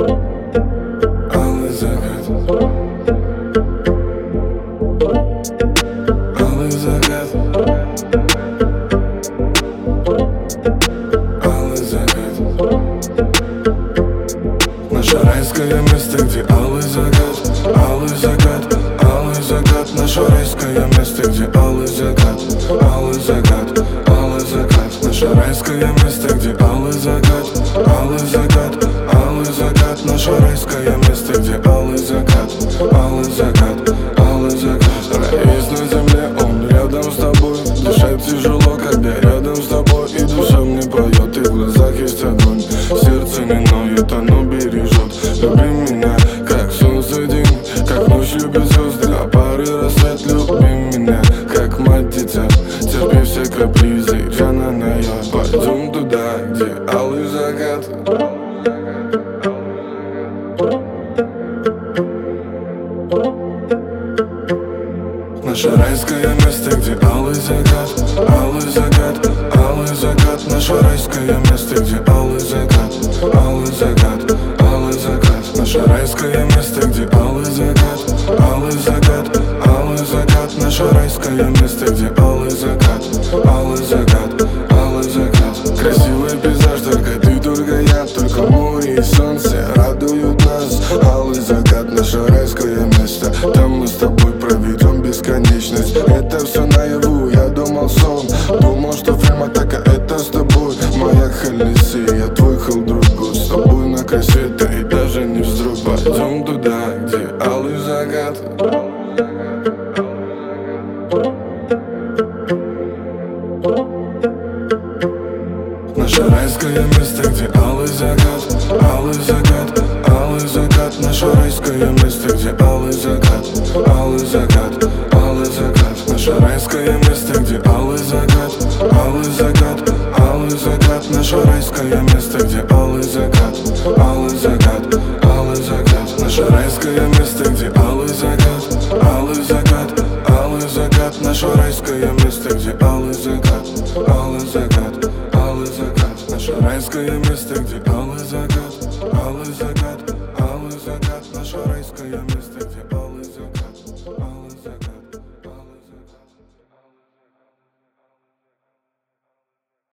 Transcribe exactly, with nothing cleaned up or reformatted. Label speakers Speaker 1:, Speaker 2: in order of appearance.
Speaker 1: Алый закат, алый закат, алый закат. Наше райское место, где алый закат, алый закат, алый закат. Наше райское место, где алый закат, алый закат, алый закат. Наше райское место, где алый закат, алый закат, алый закат. Наше райское место, где алый закат, алый закат, алый закат. Рай есть на земле, он рядом с тобой. Дышать тяжело, когда рядом с тобой. И душа мне поет, и в глазах есть огонь. Сердце не ноет, оно бережет. Люби меня, как солнце день, как ночь любит звезды, а пары рассвет. Люби меня, как мать дитя, терпи все капризы, Джана Ная. Пойдем туда, где алый закат. Наше райское место, где алый закат, алый закат, алый закат. Наше райское место, где алый закат, алый закат, алый закат. Наше райское место, где алый закат, алый закат, алый закат. Наше райское место, где алый закат, алый закат, алый закат. Красивый пейзаж, только ты, только я, только море и солнце радуют нас. Алый закат, наше райское место, там мы с тобой проведем бесконечность. Это все наяву, я думал сон, думал, что фильм атака, это с тобой. Моя Халиси, я твой халдруг, с тобой на край света и даже не вздрог. Пойдем туда, где алый закат. Наше райское место, где алый закат, алый закат, алый закат. Наше райское место, где алый закат, алый закат, алый закат. Наше райское место, где алый закат, алый закат, алый закат. Наше райское место, где алый закат, алый закат, алый закат. Наше райское место, где алый закат, алый закат, алый закат. Наше райское место, где алый закат, алый закат, алый закат. Наше райское место, где алый закат.